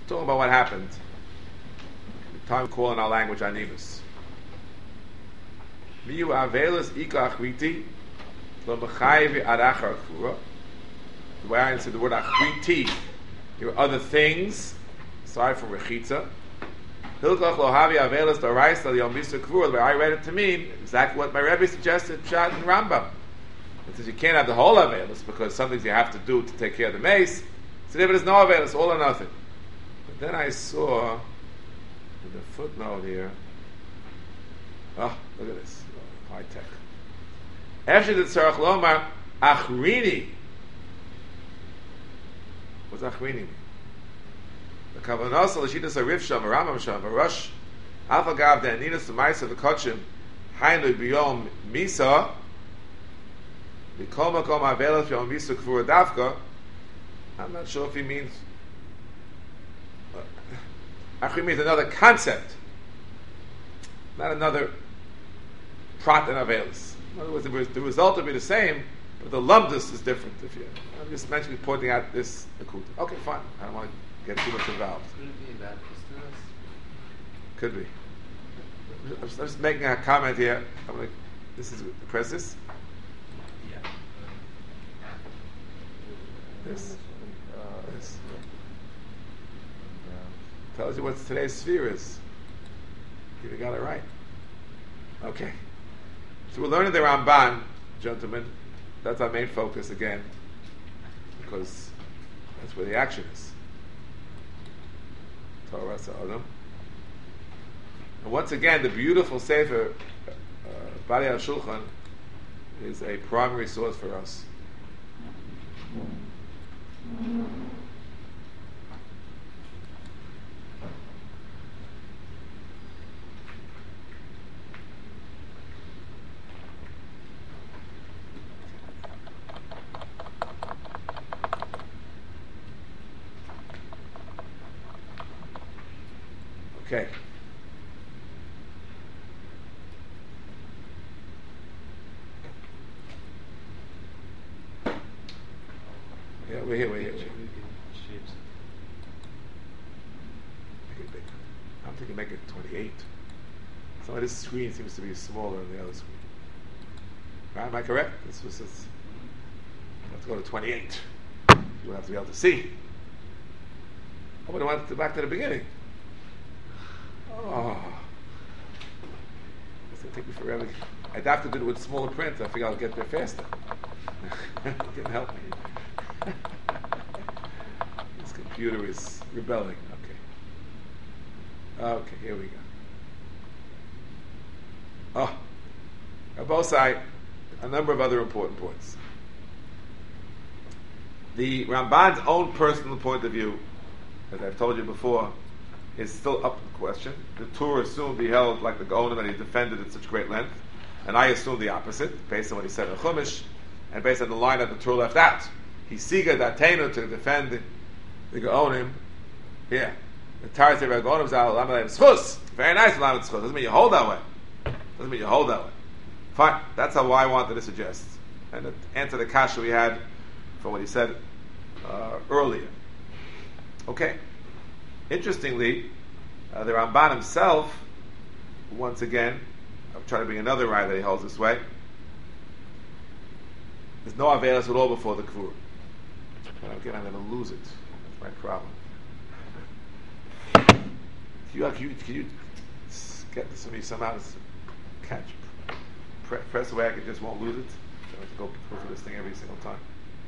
Talking about what happened. The time we call in our language Animus. Miu Avelis Ika Achriti Lo Mechayev Arachar Kfura. The way I answer the word Achriti, there are other things aside from Rechitza. Hilchach Lo Havi Avelis D'Oraisa Yom Misa Kfura. The way I read it to mean exactly what my Rebbe suggested. Pshat and Rambam. It says you can't have the whole Avelis because some things you have to do to take care of the mace. So if it is no Avelis, all or nothing. But then I saw in the footnote here. Oh, look at this. High tech. After the Tzarech Lomar, Achrini. What's Achrini mean? The Kavanos, Lashidas Arif Sham, Ramam Sham, Rosh, Alphagav, the Aninas, the Mice of the Kochim, Hainu Biyom Misa, Mikol Makom Avelas Yom Misa Kvura Davka. I'm not sure if he means. Achrini means another concept, not another prat and avelis. In other words, the result will be the same, but the lumdus is different. I'm just mentioning, pointing out this akuta. Okay, fine. I don't want to get too much involved. Could it be in that business? Could be. I'm just making a comment here. I'm like, this is press this. Yeah. This. This. Tells you what today's sphere is. You got it right. Okay. So we're learning the Ramban, gentlemen. That's our main focus again, because that's where the action is. Torah Sa'adam. And once again, the beautiful Sefer, Bali HaShulchan, is a primary source for us. Okay. Yeah, we're here. Make it bigger. I'm thinking make it 28. Some of this screen seems to be smaller than the other screen. Right, am I correct? This was let's go to 28. You will have to be able to see. Oh, but I want to go back to the beginning. Oh, it's going to take me forever. I'd have to do it with smaller print. I figure I'll get there faster. It didn't help me. This computer is rebelling. Okay, here we go. Oh, on both sides, a number of other important points. The Ramban's own personal point of view, as I've told you before, is still up in question. The Torah assumed he held like the Gaonim, that he defended at such great length, and I assume the opposite, based on what he said in Chumash, and based on the line that the Torah left out. He siga datenu to defend the Gaonim. Here, the Torah said Gaonim zal lamelei schus. Very nice, lamelei schus. Doesn't mean you hold that way. Fine. That's how I wanted to suggest, and to answer the kasha we had from what he said earlier. Okay. Interestingly, the Ramban himself, once again, I'm trying to bring another raya that he holds this way. There's no avelis at all before the kvur. But again, I'm going to lose it. That's my problem. Can you get this to me somehow? Catch, press away. I just won't lose it. I have to go through this thing every single time.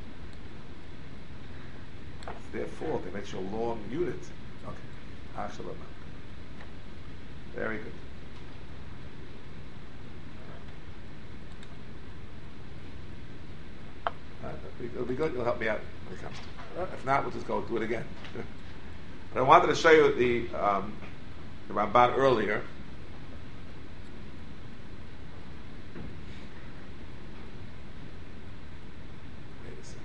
It's their fault. They made such a long unit. Okay. Very good. It'll be good. You'll help me out when it comes to it. If not, we'll just go do it again. But I wanted to show you the Ramban earlier. Wait a second.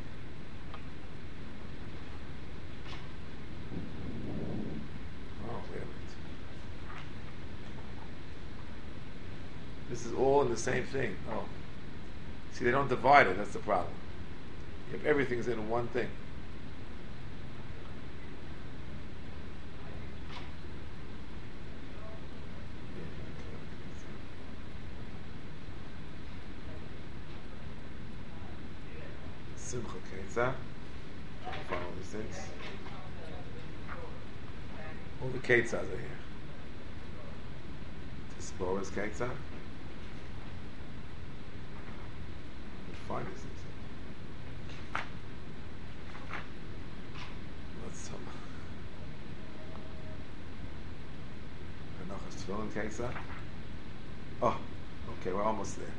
Oh, wait a minute. This is all in the same thing. Oh. See, they don't divide it. That's the problem. If everything's in one thing. Simcha Ketzah. Follow these things. All the Ketzahs are here. Tisboras Ketzah. Find these things. Let's Menachas Tefillin Ketzah. Oh, okay, we're almost there.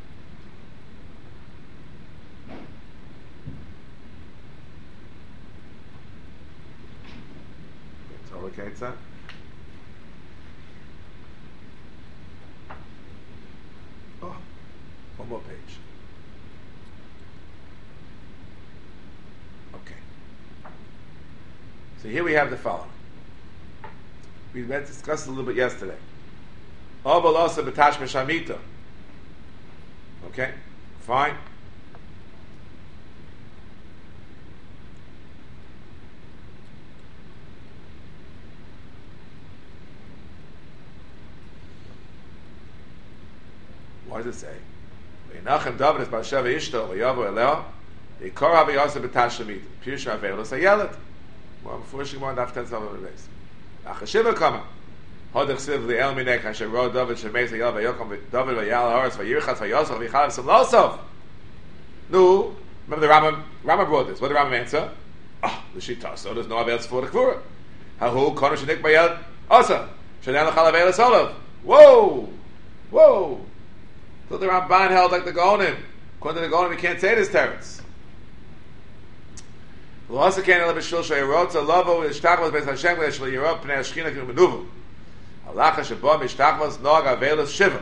Torah Ketzah. Oh, one more page. Okay. So here we have the following. We discussed it a little bit yesterday. Okay, fine. What does it say? V'yinachem David es Barsheva Ishto v'yavu eleo v'yikor Rabbi Yosef b'tashamit Pirush Avelos hayelet. Well, before she went after 10 days. Achashiva kama Hodech siv li'el minek asher ro David shemeis hayel v'yokom David v'yal ha'aretz v'yirchatz v'yosach v'yichalav simlosov. No, remember the Rambam brought this. What did the Rambam answer? The Shita. So there's no Avelos for the Kvura. Hahu kono shenik bayel asa shenan l'chal Avelos olav. Whoa! So the Ramban held like the Gaonim. According to the Gaonim, we can't say this teretz. Lo asa kein ele b'shul she'yirotza lavo v'ishtachvos beis Hashem v'yeshel yirot p'nei hashchina k'nu menuvu. Halacha shebo mishtachvos nog avelos shiva.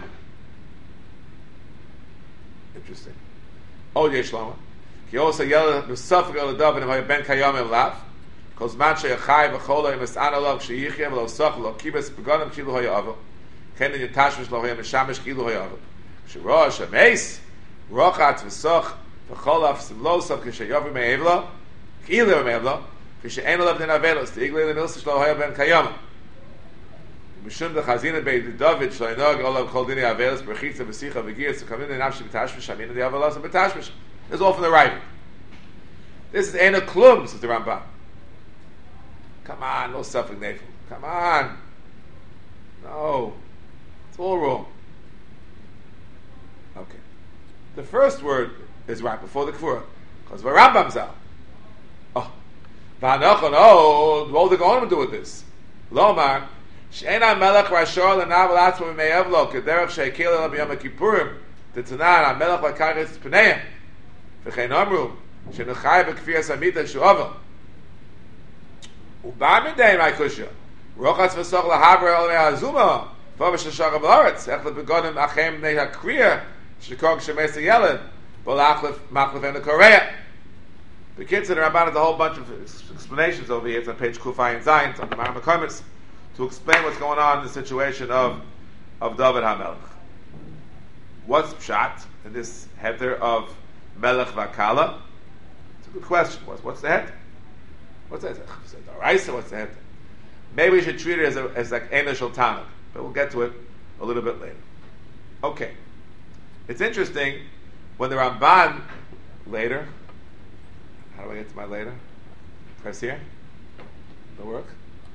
Interesting. Oh, Yeshlomo. Ki also yell b'safik el adav v'nevay ben kayom el lav. Kol zman she'yachai v'cholo yimes'an olav she'yichya v'lo soch v'lo kibes b'gonim kilu ho'ya'avo. Ken in yitashmish lo ho'yam mishamish kilu ho'ya'avo. Shiro Shemeis Rochat V'Soch V'Cholav Simlosov Kishayovi Me'evlo Ki'ile Me'evlo Kishayin Olav Den Avelos T'Igle L'Nilsa Shlo Hoya Ben Kayama Mishum D'Chazina B'Yid David Shlo Yinog Olav Chol Dini Avelos B'Chitza V'Sicha V'Giyas V'Kamim N'Nafshi B'Tashmish Shamina D'Avelos B'Tashmish. This is all from the writing. This is Eina Klum, says the Ramban. Come on, no suffering Nefel. Come on. No. It's all wrong. Okay. The first word is right before the Kvura. Because the Rambam's out. Oh. What are they going to do with this? Lomar. She'ena melech rashor l'nav l'atma v'me'evlo k'derech she'ekil ela b'yom ha'kippurim t'tanan ha'melech l'karech t'pneim v'chein omru she'nuchai b'kfiyas amita shu'ovel u'ba midei ma'ikushya rochatz v'soch l'haver el me'azuma v'ovish l'shagav l'oretz ech l'begonim achem b'nei ha'kriya Shekog Shemes Yeled, Bolachlef Machlef and the Korea. The kids in the Ramban has a whole bunch of explanations over here. It's on page Kufay and Zayin, it's on the Maram HaKomitz, to explain what's going on in the situation of David HaMelech. What's Pshat in this header of Melech Vakala? It's a good question. What's the head? What's that? What's the head? Maybe we should treat it as like Enishal Tanakh, but we'll get to it a little bit later. Okay. It's interesting when the Ramban later. How do I get to my later? Press here. It'll work.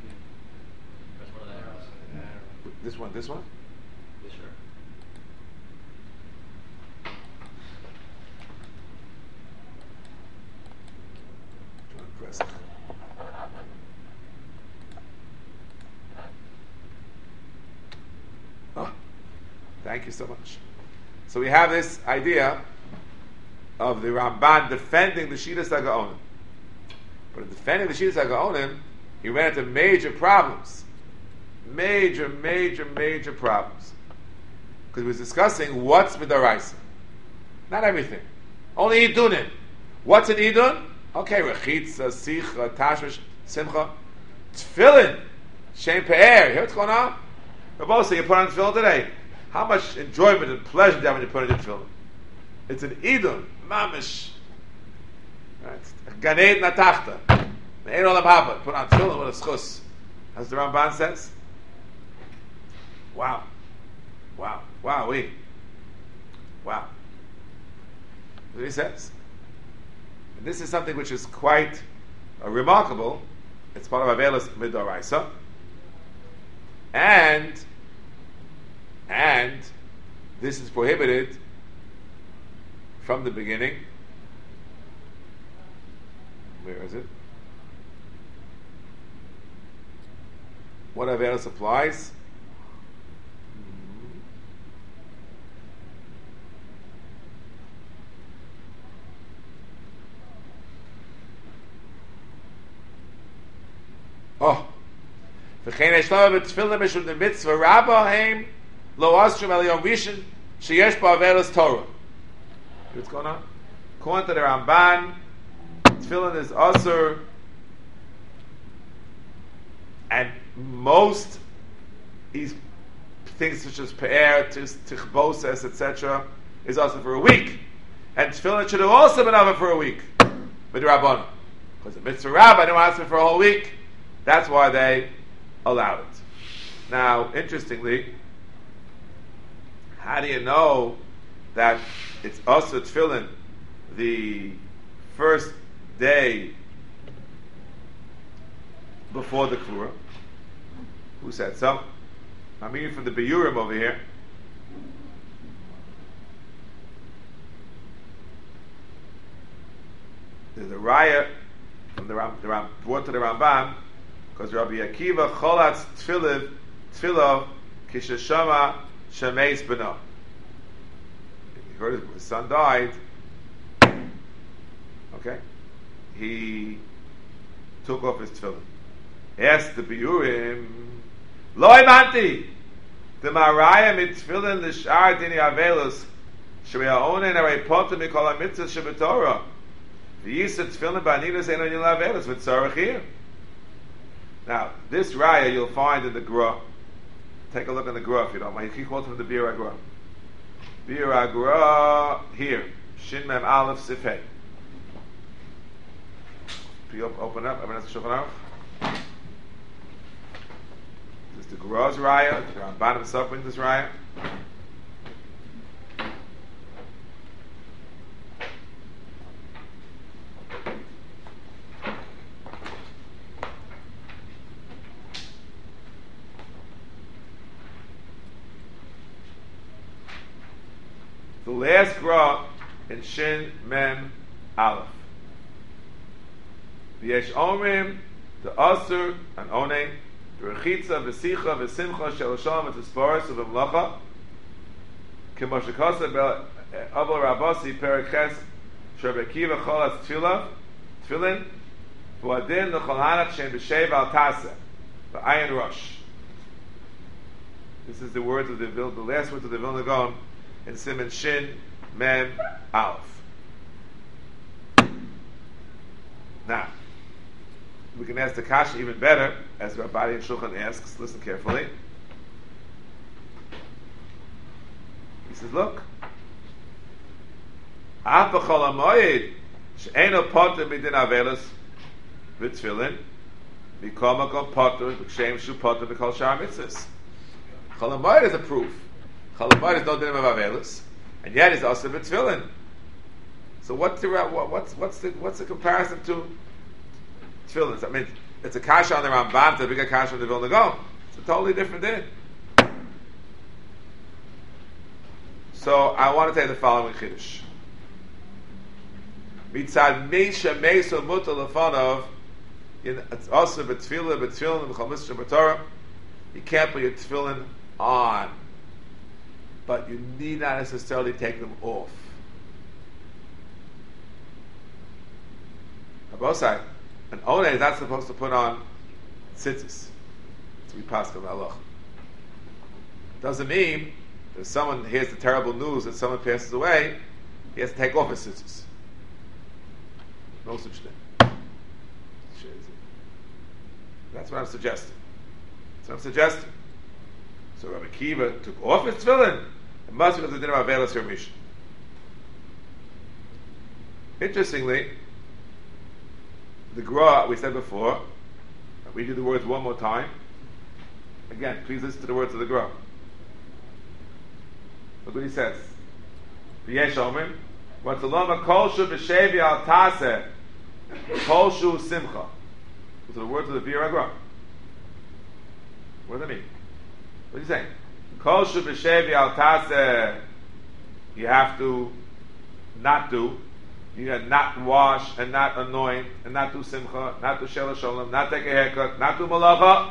This one. Yes, sure. Press. Oh, thank you so much. So we have this idea of the Ramban defending the Shitas HaGaonim. But in defending the Shitas HaGaonim, he ran into major problems. Major problems. Because he was discussing what's Midaraisa. Not everything. Only Idunin. What's an Idun? Okay, Rechitza, Sicha, Tashmish, Simcha. Tefillin. Shem Pe'er. You hear what's going on? We're both saying you put on Tefillin today. How much enjoyment and pleasure do you have when you put on your tefillin? It's an idun, mamish. Right? Ganed natachta. Ein olam haba. Put on tefillin with a schus. As the Ramban says. Wow. Wow. That's what he says. And this is something which is quite remarkable. It's part of Avelis Midoraisa. And this is prohibited from the beginning. Where is it? What Avelis applies? Oh. וכן השלב בתפילה משום דמצווה רבה הם לא אסרים על יום ראשון שיש בו עבירת תורה. What's going on? According to the Ramban, tefillin is asur, and most these things such as pe'er, tichboses, etc., is asur for a week. And tefillin should have also been over for a week with the Rabbanon. Because the mitzvah rabba didn't ask for a whole week. That's why they allowed it. Now, interestingly, how do you know that it's also tefillin the first day before the Kura? Who said so? I'm reading from the Biyurim over here. There's a raya from the Ram brought to the Rambam, because Rabbi Akiva cholatz tefillah kishashama shemeis beno. He heard his son died. Okay, he took off his tefillin. Asked the Biyurim, Lo imanti, the maraya mit tefillin l'shar dini avelus shreya onen arei potem mikol ha-mitzvah shebetorah v'yisa tefillin ba'anidas ein onil avelus v'tzarech here. Now, this raya you'll find in the Gra. Take a look in the Gra if you don't mind. He calls from the Bir Agra. Bir Agra here. Shin Mem Aleph Sifei. Open up. Everyone has to Shulchan Aruch. This is the Gra's raya. The Ramban himself brings this raya. The last gra in Shin Mem Aleph. V'yesh omrim, the asur, and onein, the rechitza, v'sicha, v'simcha, shel shalom, v'tisparis, v'mlacha, k'mo shekasa b'aval rabasi, perek ches, Rabbi Akiva cholatz tefillin, v'adin l'chol hanach shem b'shev al taseh, v'ayin rosh. This is the words of the last words of the Vilna Gaon, in Siman Shin Mem Aleph. Now, we can ask the kasha even better, as Rabbi and Shulchan asks. Listen carefully. He says, "Look, Af b'chol hamoed she'eino poter midin avelos v'tefillin mikol makom poter b'shem shu poter b'kol shar mitzvos." Chol hamoed is a proof. Chol hamoed is no din of avelos, and yet it's also b'tefillin. So what's the comparison to tefillin? I mean, it's a kasha on the Ramban to a bigger kasha on the Vilna Gaon. It's a totally different din. So I want to tell you the following chiddush. Mitzad meisha meisel mutal lefanov, it's also b'tefillin b'chol mitzvah b'torah. You can't put your tefillin on, but you need not necessarily take them off. Abosai, an oneh is not supposed to put on tzitzis to be pascal halach. Doesn't mean that if someone hears the terrible news that someone passes away, he has to take off his tzitzis. No such thing. That's what I'm suggesting. So Rabbi Akiva took off his tefillin. It must be because the din of avelos remission. Interestingly, the Gra, we said before, I'll read you the words one more time. Again, please listen to the words of the Gra. Look what he says. V'yesh omrim, What's the lama kolshu b'shevi al taseh kolshu simcha? Those are the words of the Biur HaGra. What does that mean? What are you saying? Kolshu b'shevi al taseh. You have to not do. You got not wash and not anoint and not do simcha, not do shela shalom, not take a haircut, not do malacha.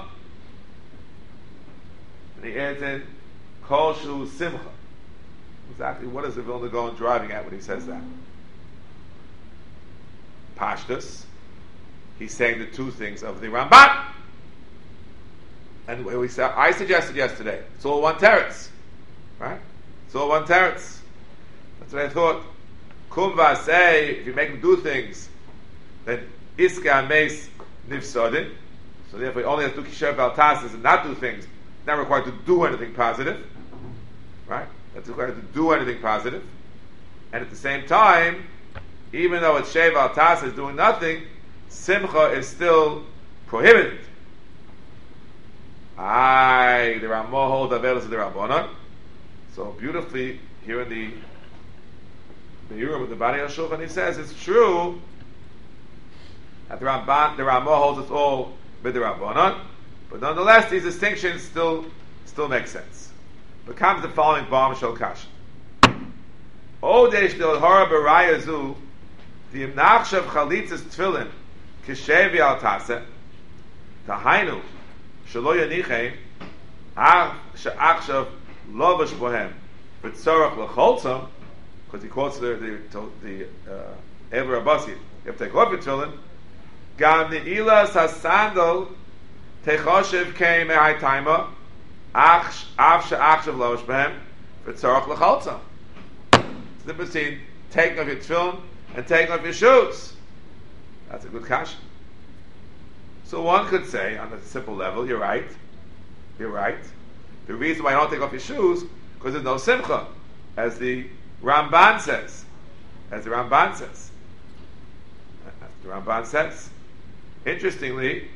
And he adds in kol shu simcha. Exactly what is the Vilna Gaon driving at when he says that? Pashtus. He's saying the two things of the Ramban. And we said, I suggested yesterday, it's all one teretz, right? It's all one teretz. That's what I thought. Kumva say, if you make them do things, then iska meis nifsodin. So therefore, you only have to do kisher baltasas and not do things. Not required to do anything positive, right? That's required to do anything positive. And at the same time, even though it's shev baltasas doing nothing, simcha is still prohibited. The Ramah holds avelos of the Rabbanon. So beautifully here in the Europe of the Bani HaShulchan, he says it's true that the Ramah holds us all with the Rabbanon, but nonetheless these distinctions still make sense. But comes the following Bam Shel Kasha. Odesh del Hora Beraya Zu, the Imnachshav Chalitzas Tfilin, Kishevi Al Taseh, Tahainu, Shelo Yanichein, She'achshav Lovash Bohem, V'tzorach L'choltzam, because he quotes the Ever Abbasi, you have to take off your tefillin. Gam ni'ilas hasandal techoshev kei mehai taima av she'achshav lovish behem v'tzorach l'chaltzam. It's the difference between taking off your tefillin and taking off your shoes. That's a good kasha. So one could say, on a simple level, you're right. The reason why you don't take off your shoes, because there's no simcha, as the Ramban says. Interestingly,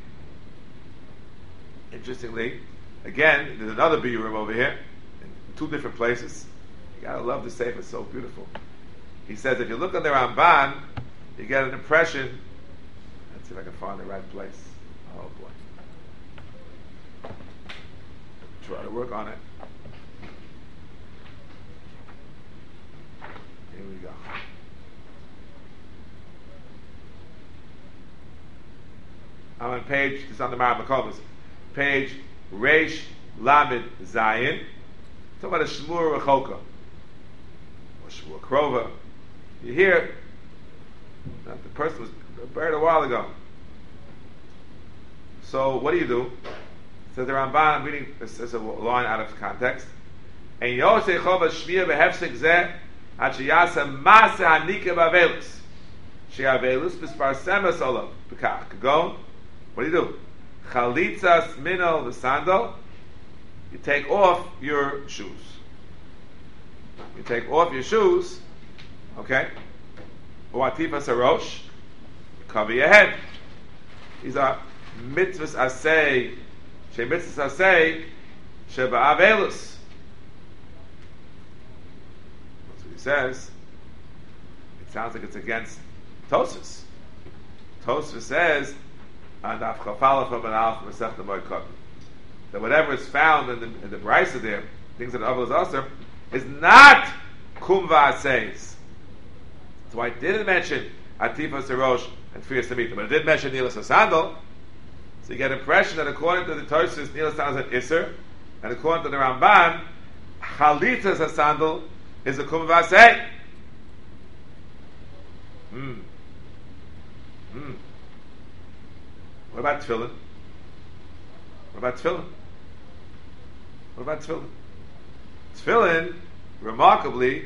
again, there's another biurim over here, in two different places. You gotta love the sefer, it's so beautiful. He says if you look at the Ramban, you get an impression. Let's see if I can find the right place. Oh boy. Try to work on it. Here we go. I'm on page, it's on the Ma'at Makomas, page Reish Lamed Zayin. Talk about a Shmur Rechoka, or Shmur Krova. You hear that the person was buried a while ago. So what do? Says the Ramban, I'm reading, this is a line out of context. And Yosei Chova Shmir Behefsek Zeh Ad Sheyasa Masa Hanika B'Avelus She'Avelus B'Sparsemes Olav B'Kach Kagon. What do? Chalitzas Minol the sandal. You take off your shoes. Okay? Or Atifas Harosh. Cover your head. These are mitzvahs asay. She mitzvahs asay. Sheba Avelus. That's what he says. It sounds like it's against Tosfos. Tosfos says, that whatever is found in the Brisa there, things that Avos Aser, is not Kumva Aseis. That's why it didn't mention Atifas Harosh and Tfiyas Samita, but it did mention Nilas HaSandal. So you get the impression that according to the Tosfos, Nilas HaSandal is an Isser, and according to the Ramban, Chalitzas HaSandal is a Kumva Asei. What about tefillin? Tefillin, remarkably,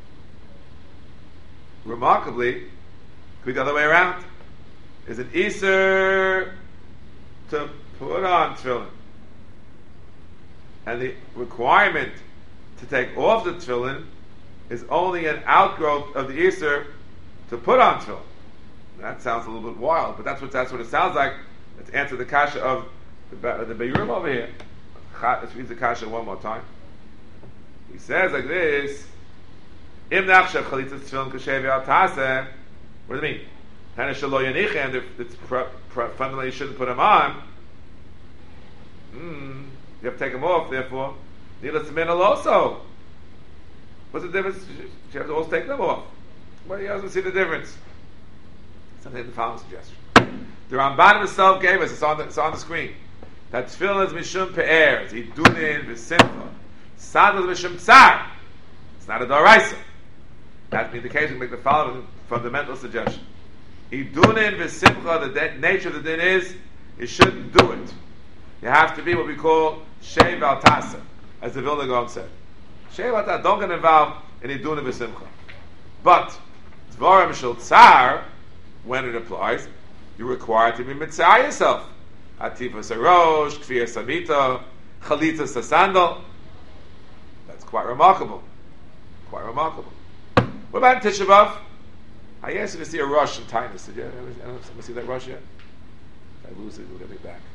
could be the other way around. Is an Easter to put on tefillin. And the requirement to take off the tefillin is only an outgrowth of the Easter to put on tefillin. That sounds a little bit wild, but that's what it sounds like. Let's answer the kasha of the Beirurim over here. Let's read the kasha one more time. He says like this: Im nachshav chalitzas tefillin kashev al taseh. What do you mean? Hana shelo yanicha, and it's fundamentally you shouldn't put them on. You have to take them off. Therefore, nilas minal also. What's the difference? She has to always take them off. Well, he doesn't see the difference. Something the following suggestion. The Ramban himself gave us. It's on the screen. That tefillin is mishum pe'er. It's idunin v'simcha. Sadal is mishum tsar. It's not a daraisa. That being the case, we make the following fundamental suggestion. Idunin v'simcha. The nature of the din is you shouldn't do it. You have to be what we call sheiv al tasa, as the Vilna Gaon said. Sheiv al tasa. Don't get involved in idunin v'simcha. But dvarim shel tsar, when it applies, you're required to be mitzvah yourself. Atifa sarosh, kfir samita, chalitza sasandal. That's quite remarkable. Quite remarkable. What about Tisha B'Av? I asked you to see a rush in Tainus. Did you ever see that rush yet? If I lose it, we'll get it back.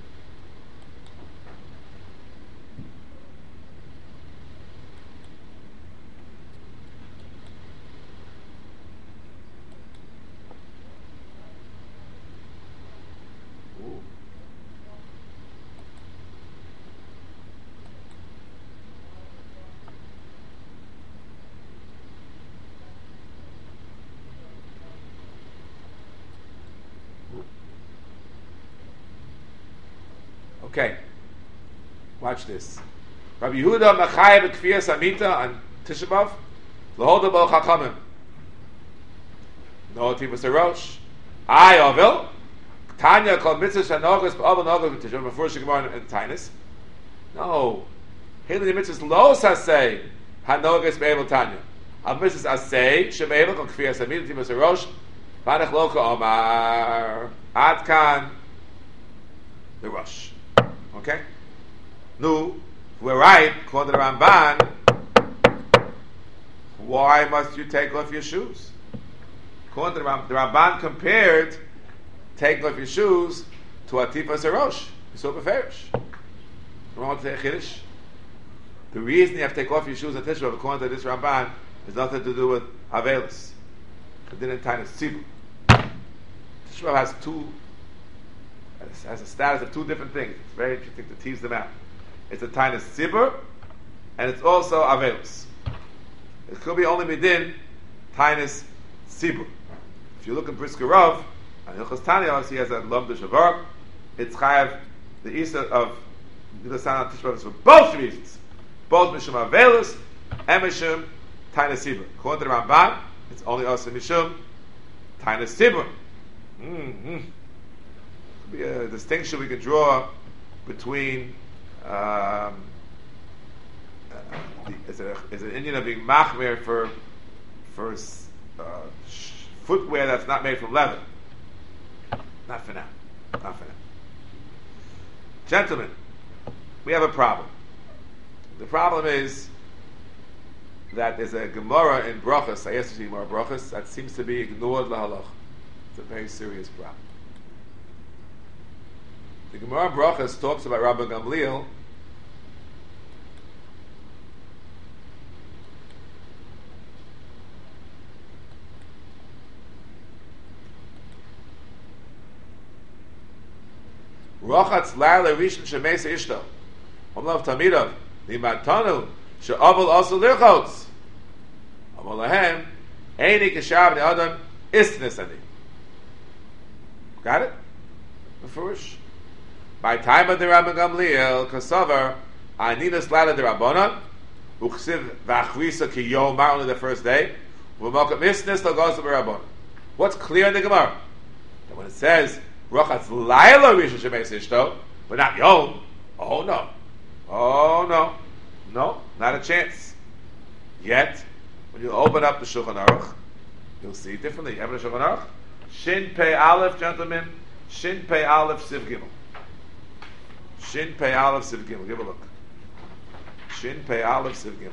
Okay, watch this. Rabbi Yehuda Machayev Kfir Samita on Tisha B'Av. L'holda B'ol Chachamim. No Tifus Rosh. I Ovil. Tanya called Mitzvah Shanogas B'Av Nogas Tisha B'Av before she came on in Tainus. No. Haley the Mitzvahs Lo Sasei Hanogas B'Av Tanya. Al Mitzvahs Asei Shemevel Kol Kfir Samita Tifus Rosh. Vanach Loka Omar Adkan the Rosh. Okay? No, we're right, according to the Ramban. Why must you take off your shoes? According to the Ramban compared taking off your shoes to Atifa Sarosh. You saw Beferish. The reason you have to take off your shoes at Tisha B'Av, according to this Ramban, has nothing to do with Avelis. It didn't tie the Tzibur. Tisha B'Av has a status of two different things. It's very interesting to tease them out. It's a Tainus Tzibur, and it's also Avelus. It could be only within Tainus Tzibur. If you look in Brisker Rav, and Hilchos Tanya, he has a Lom de Shavar. It's Chayav, the Isa of Nilasan Tisha B'Av for both reasons. Both Mishum Avelus and Mishum Tainus Tzibur. According to the Ramban, it's only also Mishum Tainus Tzibur. Be a distinction we can draw between is an Indian of being machmer for footwear that's not made from leather. Not for now. Not for now. Gentlemen, we have a problem. The problem is that there's a Gemara in Brachos, I asked you to Gemara Brachos, that seems to be ignored lahalach. It's a very serious problem. The Gemara Brachos talks about Rabbi Gamliel Rochatz Laila Rishon Shemesa Ishto Omlav Tamidav Nimatanu She'aval also Lirchotz Amalahem Eini Keshav Ne'adam Istnes Ani. Got it? Mefurish. By time of the Rabbi Gamliel, Kasavar, Aninas Lala de Rabbanon, Uchsiv Vachrisa Ki Yom Mar only the first day, V'mokat Misnis Lagos of Rabbanon. What's clear in the Gemara? That when it says Rochatz Laila Rishon Shemeis Ishto, but not Yom, oh no, not a chance. Yet, when you open up the Shulchan Aruch, you'll see it differently. You have the Shulchan Aruch, Shin Pei Aleph, gentlemen, Shin Pei Aleph Siv Gimel. Shin Pei Aleph Siv Gimel. Give a look. Shin Pei Aleph Siv Gimel.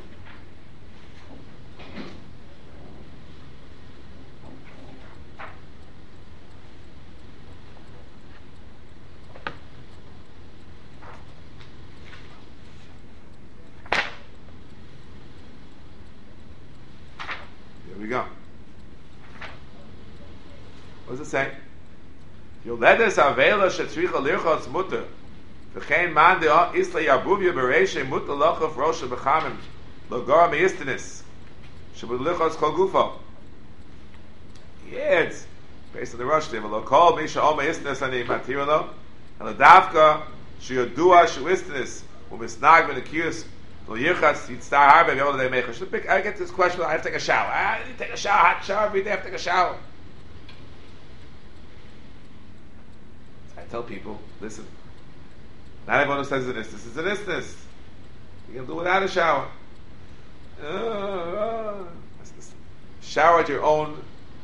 say? Yoledes avela shetzricha lirchotz mutter. V'chein man de isla yarbuvia bereishe mutter lochav rosha b'chamim logor meistinis shabud lirchotz kol gufo. Yeah, it's based on the Rosh Hashanah. Lo kol misha ol meistinis ani matiralo and the davka sheyodua shewistinis u'misnag v'nekius lo yirchatz yitztar harbe v'yol they make. I get this question. I have to take a shower. I need to take a shower. Hot shower every day. I have to take a shower. I tell people, listen, not everyone who says it's an istis is an istis. You can do without a shower. Shower at your own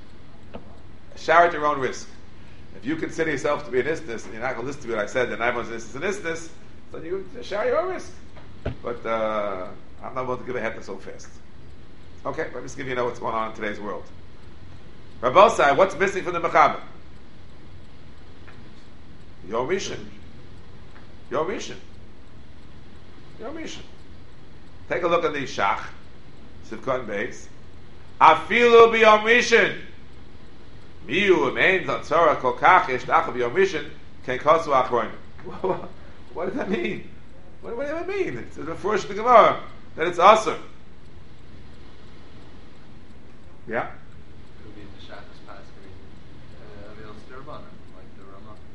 risk. If you consider yourself to be an istis and you're not going to listen to what I said, then everyone's an istis, then you shower your own risk. But I'm not going to give a head so fast. Okay, let me just give you what's going on in today's world. Rabbosai, what's missing from the Mechaber? Your mission. Take a look at the Shach, Sivkot Beis. Afilu b'yom rishon. Miyu emein zatzora kol kach yeshtacha b'yom rishon ken kosu achronim. What does that mean? What does that mean? It's the first in the Gemara that it's awesome. Yeah. It would be the Shabbos passing avails to Rabbanan, like the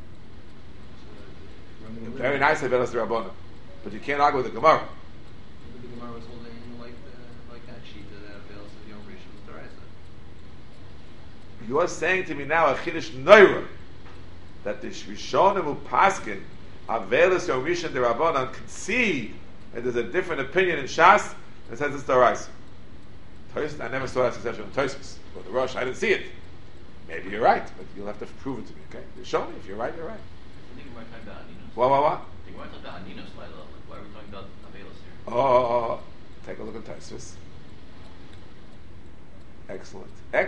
Ramah. Very nice Avelas D'Rabbanan, but you can't argue with the Gemara. The Gemara was holding like that sheet that avails to Yom Rishon D'Oraisa. You are saying to me now a Chiddush Neura that the Rishonim who paskin Avelas Yom Rishon D'Rabbanan concede that there's a different opinion in Shas that says it's D'Oraisa. I never saw that exception in Tosfos. Or the Rosh, I didn't see it. Maybe you're right, but you'll have to prove it to me. Okay, show me if you're right. You're right. I think we might talk about Aninos. What? I think we might talk about Aninos. Why are we talking about Avelos here? Oh, take a look at Tosfos. Excellent.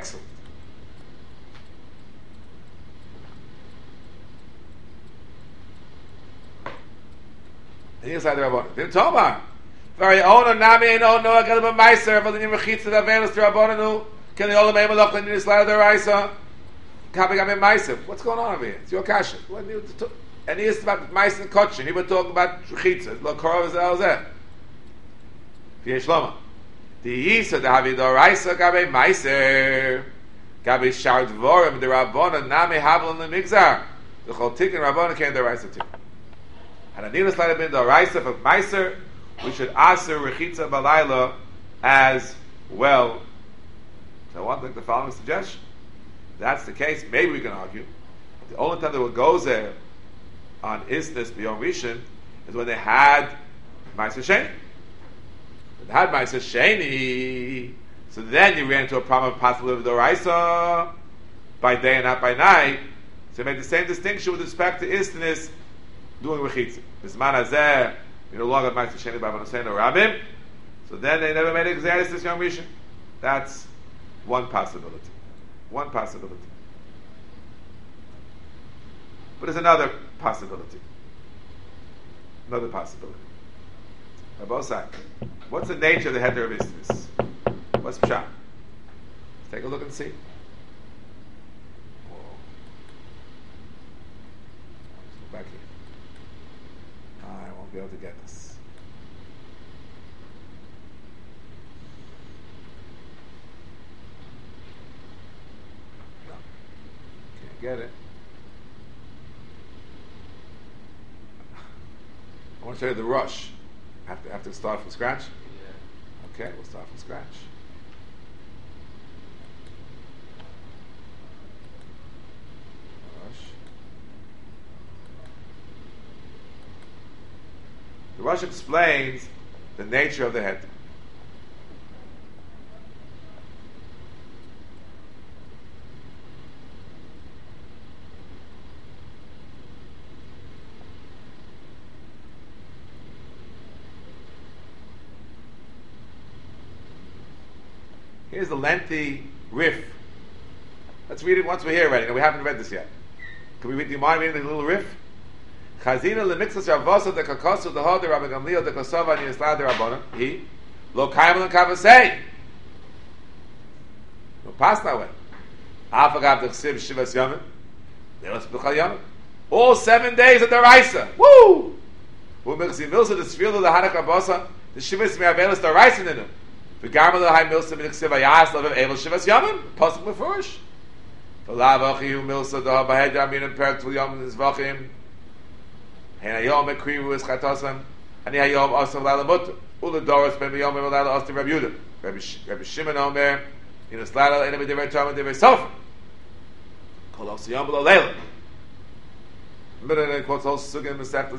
And here's how the Rabbanon. Didn't tell me. Very own nami ain't no I got a meiser for the nimachitz the Avelos to Rabbanon. Can the olam emelach the nisla the Raisa? Kabegam meiser. What's going on over here? It's your kasha. And he is about meiser and kotchin. He would talk about chitza. Lo korov zelzeh. V'yesh loma. The yisa the havidor Raisa gabe meiser. Gabe shar dvorim the Rabbanon nami havlon the migzar. The chol tikkun Rabbanon came the Raisa too. And Aninos let have been the Raisa of meiser. We should aser rechitza balayla as well. So I want to make the following suggestion. If that's the case, maybe we can argue. The only time that would go there on isnis b'yom rishon is when they had ma'aser sheni. When they had ma'aser sheni, so then you ran into a problem of possibility of the Raisa by day and not by night. So you made the same distinction with respect to isnis doing rechitza. Bisman hazeh. You no longer ma'aser sheni by Manasein or Rabim, so then they never made exeris this Yom Rishon. That's one possibility. But there's another possibility. Rabosai, what's the nature of the heter of istis? What's pshat? Let's take a look and see. Let's go back here. I won't be able to get this. No. Can't get it. I want to show you the rush. Have to start from scratch? Yeah. Okay, we'll start from scratch. Rush. The Rush explains the nature of the heter. Here's the lengthy riff. Let's read it once we're here already. No, we haven't read this yet. Can we read? Do you mind reading the little riff? Chazina lemixas Ravosa de Kakosu de Hoder Rabbi Gamliel de Kosova and Yisla de Rabbanon. He lo kaimel and kavasei. No pass that way. Afagav de Chsiv Shivas Yomim. All 7 days of the Raisa. Woo! Who makes the milsa the sfil of the Hanukkah Bosa, the Shivas Me'avelis the Raisa in him. The Garma the High Milsa Mixiv Ayas Love of Evel Shivas Yaman, Pasuk Mefurish. The Lavachi who milsa the Habahed Amin and Perk to Yom Nizvachim. Henayom Ekrivu is Chatasam, and Hayom Asam Lalamut, Ula Doris Ben Yom Lala Austin Rabbi Yudah. Rabbi Shimon Omer, in the Slala, and every different time, and different Sofer. Call off Siyam Below Layla. But then it quotes all Sugim and Seftas.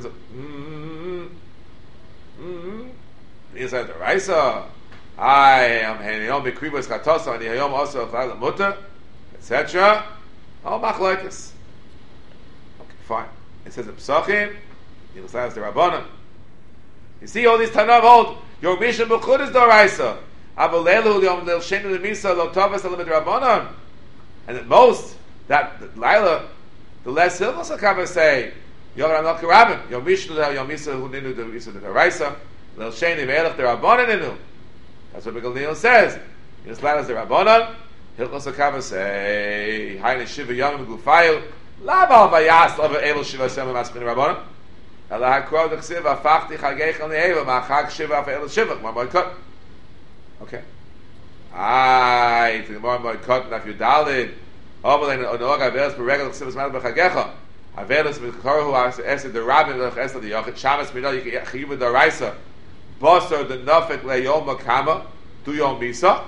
He says, the Raisa, I am Henayom Ekrivu is Chatasam, and Hayom Asam Lalamut, etc. All Machlokes. Okay, fine. It says, Psachim, he looks like the Rabbanan. You see, all these Tanav hold, your mission B'chud is Doraisa. Avalelu Yom Lil Shenu Lemisa Lo Tovas Elamid Rabbanan. And at most, that Laila, the less Hilchos HaKavah say, Yom Ramel Karabim, Yom Mishnu Yom Misa Hu Ninu De Isa De Doraisa, Lil Shenu Ve'elach De Rabbanan Ninu. That's what Megalil says. In this Laila is the Rabbanan, Hilchos HaKavah say, Hayin Shiva Yom Gufayil, Laval Vayas Lava Evel Shiva Sema Masmin Rabbanan. Allah HaKrov D'Chsiv Afachti Chagech Al Ne'eva Ma'achag Shiva Afa'el Shiva Gmar Moikot. Okay. To the more Moikot Naf Yudalid Ovelin Onog Avelis Beregel D'Chsiv Esmal B'Chagecha Avelis B'Korhu Esed the Rabbin L'Ch Esed the Yochid Shamas Mino Yichiyiv D'Oraisa Bosor the Nofek Le'yom Makama Du Yom Misa.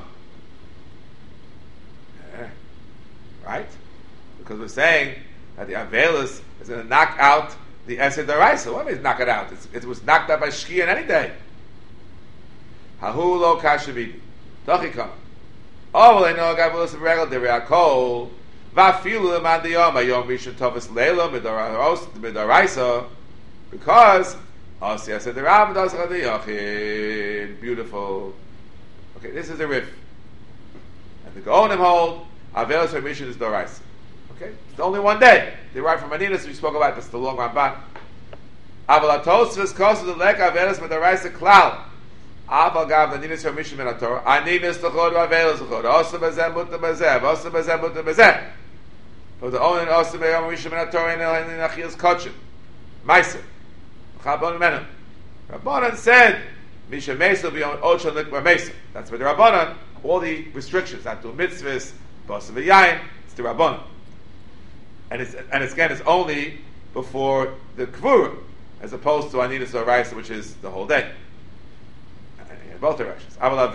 Right? Because we're saying that the Avelis is going to knock out the Esed D'Oraisa. What means knock it out? It was knocked out by Shkia in any day. Hahu lo kashavidi. Dochikam. Oh, well, I know God will listen to regal dereakol. Vafilu leman diyom ayom rishon tovas leila midoraisa. Because Asi Esed D'Rab does Chadiyachid. Beautiful. Okay, this is the riff. And the Gaonim hold Avelis remission is D'Oraisa. Okay, it's only 1 day. They write from Aninas, we spoke about this, the long Ramban. Aval Atosvus kosu the lek Avelis D'Oraisa klal. Aval gav the Ninas remission min HaTorah. Aninas l'chod v'Avelis l'chod. Osa b'zeh muta b'zeh. Osa b'zeh muta b'zeh. For the only Osa b'yom remission min HaTorah in Achilles Kotchim. Maisa. Chabon Menem. Rabbanan said, Misha Mesa b'yom Ocha Likma Mesa. That's where the Rabbanan, all the restrictions, not do mitzvahs, Basa v'yayin, it's the Rabbanan. And it's only before the Kvura, as opposed to Anidas D'Oraisa, which is the whole day. In both directions. No one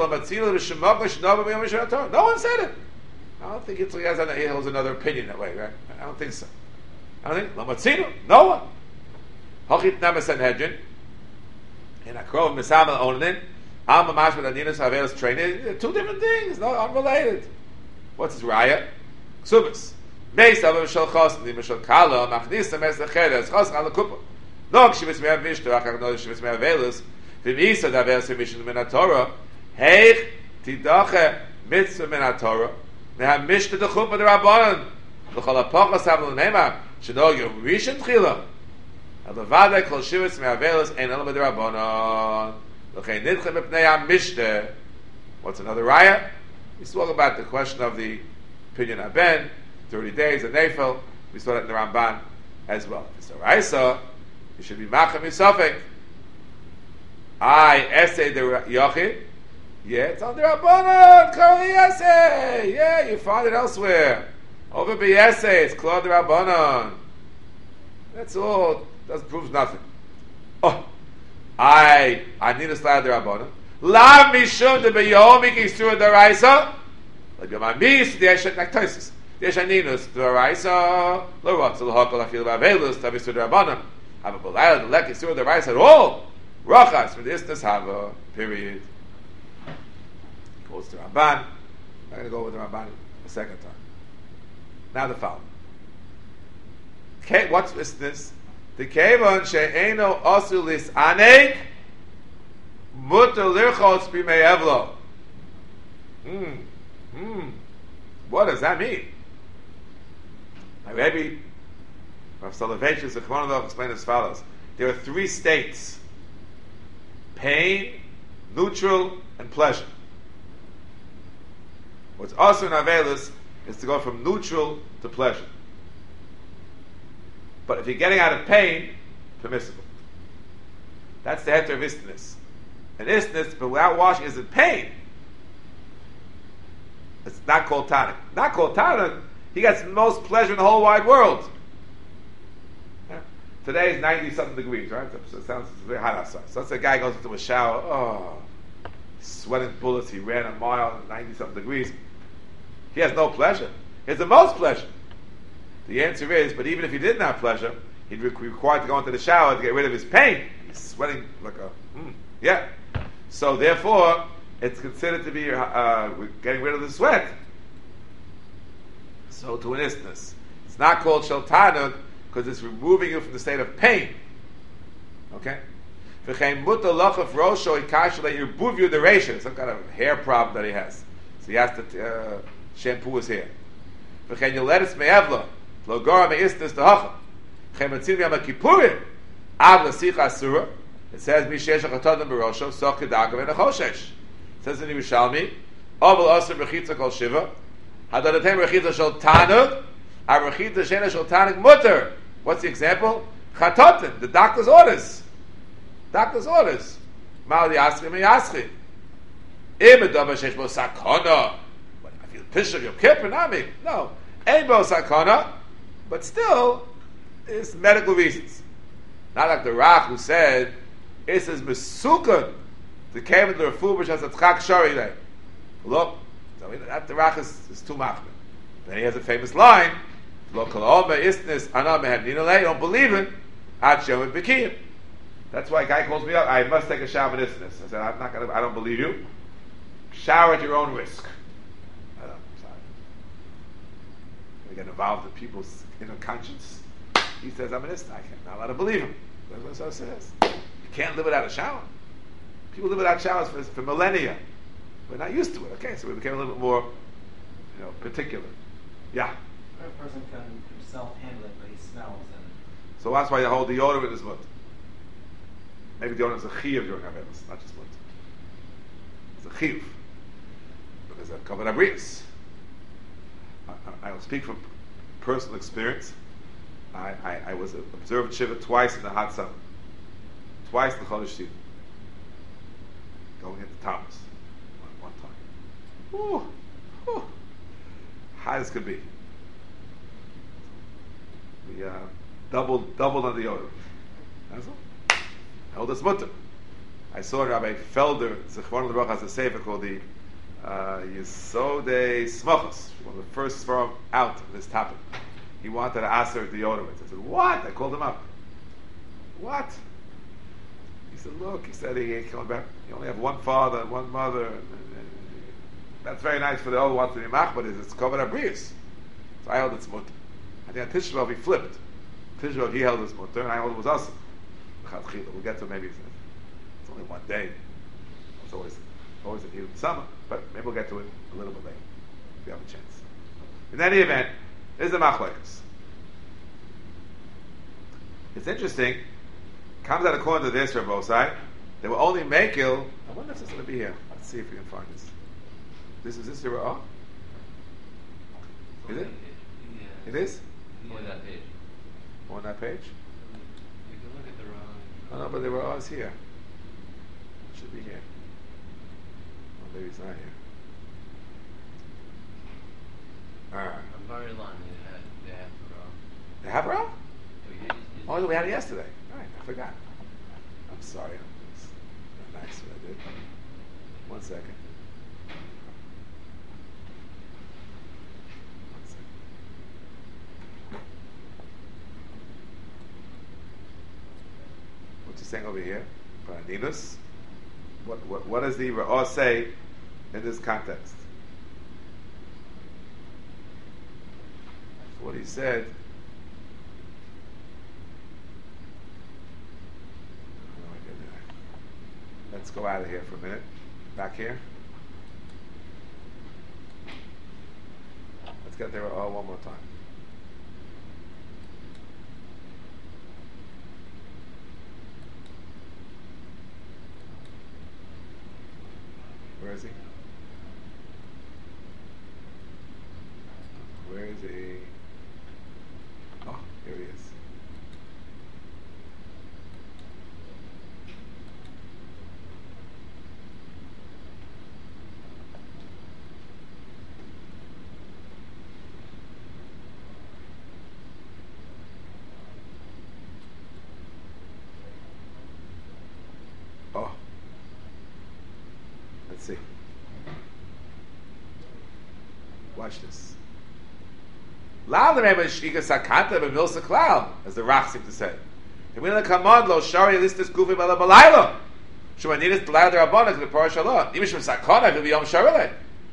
said it. I don't think he holds another opinion that way, right? I don't think so. I don't think Lamatzino, no one. Hachit Namas and Hedjin, and Akrov Misama Onin, Alma Mashma Anidas Avelis training. They're two different things, no, unrelated. What's his raya? Ksubis. Beis Avim Shal Chosni Mishal Kala Machnisa Mes Lecheres Chos Kala Kupa. No Kshivis Me'av Mishter Achar No Kshivis Me'av Avelis V'Misa Davelis V'Mishin Min HaTorah Heich Tidache Mitzvah Min HaTorah Me'ha Mishter D'Chupa D'Rabbanan L'Chol HaPochas Havl Ne'ema Sh'no Yom Rishon Tchila Adavadei Kol Shivis Me'av Avelis Ein Elam D'Rabbanan L'Chein Nidche Mepnei HaMishter. What's another raya? We spoke about the question of the opinion Aben, 30 days, and Nefel. We saw that in the Ramban as well. It's the Raisa, you should be Machem Yisofik. Essay the Yochid. Yeah, it's on the Rabbanon, currently essay. Yeah, you find it elsewhere. Over by essay, it's Claude the Rabbanon. That's all. That proves nothing. Oh, I need to slide the Rabbanon. Lav mishum de beyomi kisur d'Oraisa. Like the Mamis, the Eshet Naktosis. The Eshaninus d'Oraisa. Lo rotz l'hokol afil v'avelus tavisur d'Rabbanan. Have a belayla the lek kisur d'Oraisa at all. Rochas for this hava. Period. Goes to Ramban. I'm going to go with the Ramban a second time. Now the following. Okay, what's this? The kevon she'eno osulis anek. Mutter lirchos b'mei evlo. What does that mean? My Rebbe, Rav Soloveitchik Zechronov explained as follows: there are 3 states: pain, neutral, and pleasure. What's also in Avelis is to go from neutral to pleasure. But if you're getting out of pain, permissible. That's the heter of istnus. And istnus, but without washing, is in pain. It's not called tonic. Not called tonic. He gets the most pleasure in the whole wide world. Yeah. Today is 90-something degrees, right? So it sounds very hot outside. So let's say a guy goes into a shower, sweating bullets, he ran a mile at 90-something degrees. He has no pleasure. He has the most pleasure. The answer is, but even if he didn't have pleasure, he'd be required to go into the shower to get rid of his pain. He's sweating like yeah. So therefore, it's considered to be getting rid of the sweat. So to an istnus. It's not called sheltanug because it's removing you from the state of pain. Okay? Some kind of hair problem that he has. So he has to shampoo his hair. It says, it says in the Yerushalmi, Ovel Asr Rechitza Kol Shiva, Hadadatem Rechitza Shel Tanug, Rechitza Shena Shel Tanug Mutter. What's the example? Chatotin, the doctor's orders. Doctor's orders. Mal Yaschim and Yaschim. Imedava Shesh Bo Sakona. But I feel Pishur Yom Kippur, Nami. No. Ein Bo Sakona, but still, it's medical reasons. Not like the Rach who said, it says Mesukan. The came into the refuah which has a tchak shari there. Look, so that the rach is too machmir. Then he has a famous line: "Lo kol omer istnis ana mehem ninolei." Don't believe it. Ad shem bekiyim. That's why a guy calls me up. I must take a shower in istnis. I said, I'm not going to. I don't believe you. Shower at your own risk. I don't. I'm sorry. We get involved in people's inner conscience. He says, "I'm an istnis." I can't. Not allowed to believe him. That's what it says. You can't live without a shower. People live without showers for millennia. We're not used to it. Okay, so we became a little bit more, particular. Yeah. A person can himself handle it, but he smells and. So that's why the whole deodorant is mutter. Maybe deodorant is a chiyuv during Avelis, not just mutter. It's a chiyuv. But there's a kavod abrius. I will speak from personal experience. I was observed shiva twice in the hot summer. Twice in the Chodesh Sivan. Going into Thomas one time. Ooh. Hot as could be. We doubled on the deodorant. That's all. Held us mutter. I saw Rabbi Felder, Zechron L'Baruch, has a sefer called the Yesodei Smachos, one of the first from out of this topic. He wanted to aser deodorant. I said, what? I called him up. What? He said, look, he said he ain't coming back. You only have one father and one mother. And that's very nice for the other ones to be mach, but it's covered up breeze. So I held it's mutter. I think on Tisha B'Av he flipped. Tisha B'Av he held his mutter, and I held it was us. We'll get to maybe it's only one day. It's always a new summer, but maybe we'll get to it a little bit later if we have a chance. In any event, this is the machlokes. It's interesting. Comes out according to this, Rabbi Osai. They were only makil. I wonder if this is going to be here. Let's see if we can find this. Is this your oh? Is it? Yeah. It is? On that page. On that page? You can look at the wrong. Oh no, but there were O's here. It should be here. Oh, maybe it's not here. Alright. On very line, they have the wrong. They have Rav? Oh, Oh, we had it yesterday. Alright, I forgot. I'm sorry. It's not nice what I did. 1 second. 1 second. What's he saying over here? Paraninus? What does the Ra'ah say in this context? What he said. Let's go out of here for a minute. Back here. Let's get there one more time. Where is he? Where is he? Oh, here he is. see. Watch this. As the Rach seemed to say. The winner command lo shari listis gufim ala balayla. Shumanidas balayla derabana to the Parash Allah. Imishum sakana will be yom sharele.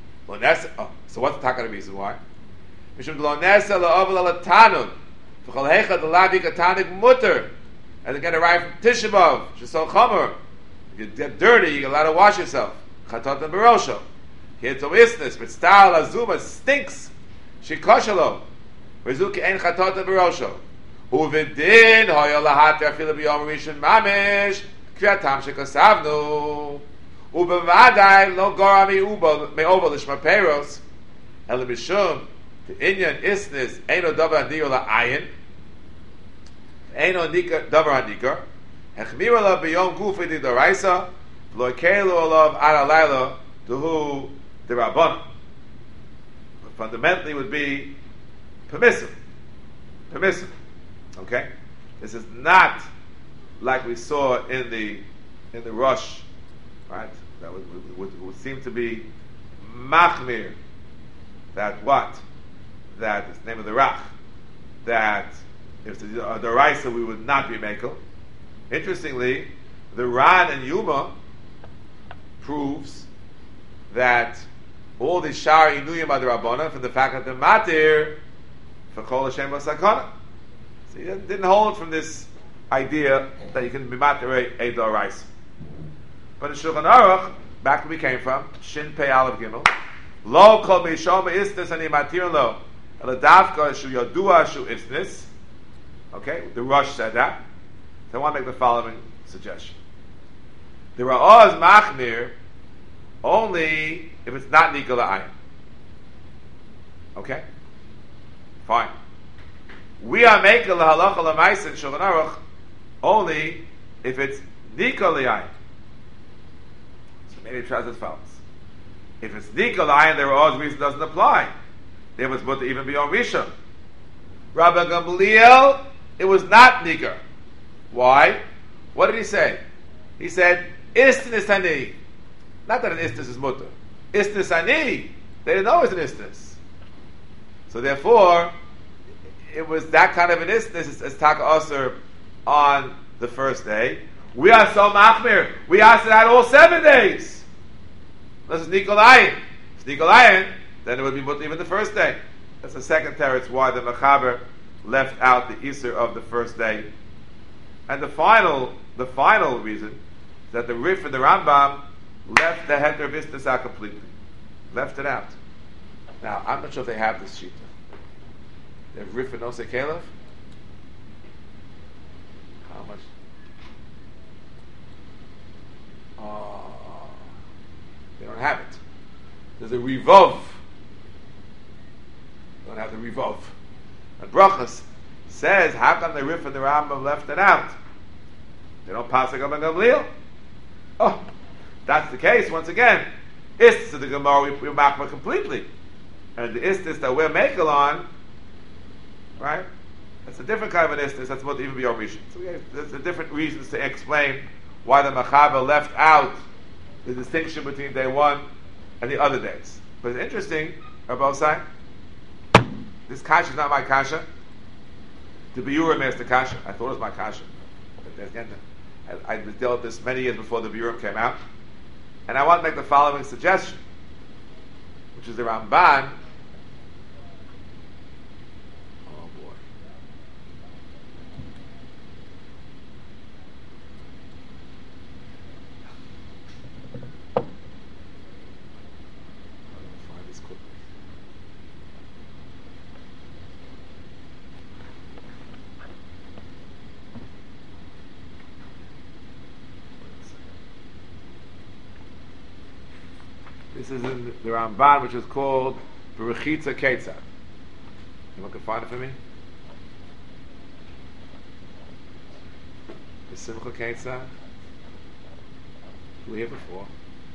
So what's the takana reason why? Mishum lo nesa la aval ala tanun. V'chol hecha de lavi katanik mutter. As again arrive from Tisha B'Av, Shesol Chomer. You get dirty, you get allowed to wash yourself. Chatot and Barosho. Here to isness, but style azuma stinks. Shikoshalo. Rezuki ein chatot and Barosho. Uvidin hoyo lahater afilu b'yom rishon mamish. Kriyatam shekosavnu. Ubevadai lo gorami ubo me'ovo l'shma peros. Ele b'shum. The inyan isnes eino davar diyo la'ayin. Eino nika davar nikar. Hechmir alav b'yom gufi di doraisa. Lo keilu alav ad alayla duhu the Rabban. Fundamentally would be permissive. Permissive. Okay? This is not like we saw in the Rosh, right? That would seem to be machmir. That what? That is the name of the Rach. That if the Doraisa we would not be Mekel. Interestingly, the Ran and Yuma proves that all the Shari Inuyim Adarabana from the fact that the Matir for Kol Hashem Sakana. So he didn't hold from this idea that you can be Matir a Doraisa. But in Shulchan Aruch, back where we came from, Shin Pei Aleph Gimel, Lo Kol Beishom Istis Ani Matir Lo Eladavka Shu Yodua Shu Istis. Okay, the Rosh said that. So I want to make the following suggestion. The Ra'ah is Machmir only if it's not Nikol Ayin. Okay? Fine. We are making the halacha l'maisa in Shulchan Aruch only if it's Nikol Ayin. So maybe it tries as follows. If it's Nikol Ayin, the Ra'ah's reason doesn't apply. There was but to even be on Rishon. Rabbi Gamliel, it was not Nikor. Why? What did he say? He said, Istis Ani. Not that an Istis is mutter. Istis Ani. They didn't know it was an Istis. So therefore, it was that kind of an Istis as Taka Aser on the first day. We are so machmir. We asked it out all 7 days. This is Nikol Ayin. If it's Nikol Ayin, then it would be mutter even the first day. That's the second teretz why the Mechaber left out the Isser of the first day. And the final reason is that the Rif and the Rambam left the Heter of Istis out completely. Left it out. Now, I'm not sure if they have this Shita. They have Rif and Nosei Kelev? How much? They don't have it. There's a Rivov. They don't have the Rivov. And Brachas says, how come the Rif and the Rambam left it out? They don't pass it on Gamliel. Oh, that's the case. Once again, Istis of the Gemara we machma completely, and the Istis that we're makel on, right? That's a different kind of an Istis. That's what even be our mission. So there's different reasons to explain why the Mechaber left out the distinction between day one and the other days. But it's interesting, Rabbi Osai, this kasha is not my kasha. The Biurim is the kasha. I thought it was my kasha. But again, I dealt with this many years before the Biurim came out. And I want to make the following suggestion, which is the Ramban. Oh boy. I'm going to find this quickly. This is in the Ramban, which is called Berechitza Ketzad. Anyone can find it for me? The Simcha Ketzad. We were here before.